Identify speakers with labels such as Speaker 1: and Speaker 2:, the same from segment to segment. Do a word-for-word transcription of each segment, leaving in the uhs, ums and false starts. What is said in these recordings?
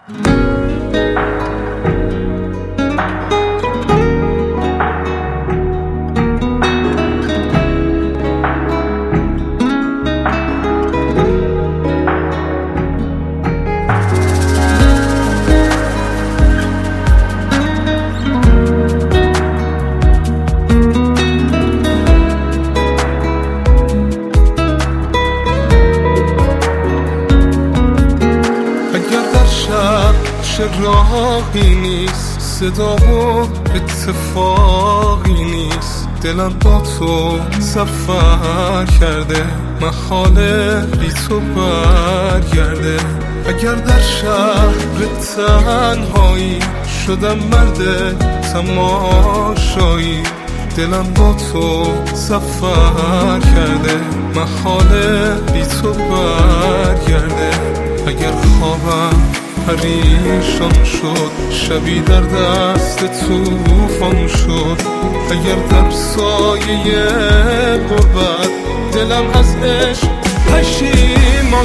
Speaker 1: راهی نیست، صدا و اتفاقی نیست، دلم با تو سفر کرده، محاله بی تو برگرده. اگر در شهر تنهایی شدم مرد تماشایی، دلم با تو سفر کرده، محاله بی تو برگرده. اگر خوابم پریشان شد، شبی در دست توفان شد، اگر در سایه غربت دلم از عشق پشیمان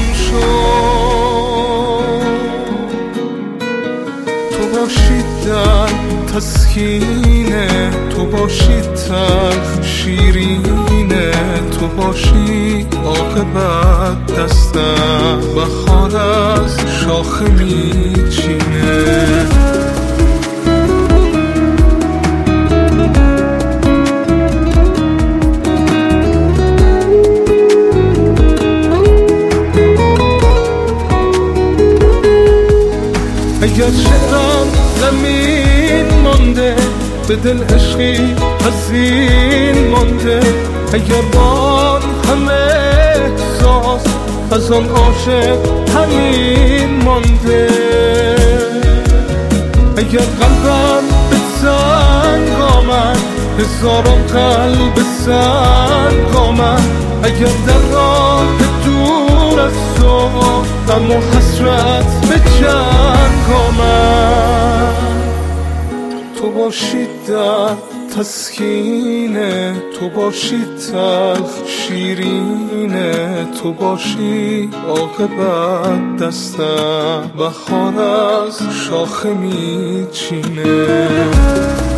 Speaker 1: شد، تو باشی در تسکینه، تو باشی تلخ شیرینه، تو باشی عاقبت دستم بهار از شاخه میچینه. اگر شعرم زمین مانده، به دل عشقی حزین مانده، اگر بان همه احساس از آن عاشق همین مانده، اگر قلبم به سنگ آمد، هزاران قلب سنگ آمد، اگر در راه دور از تو غم و حسرت به جنگ آمد، تو باشی در تسکینه، تو باشی تلخ شیرینه، تو باشی عاقبت دستم بهار از شاخه میچینه.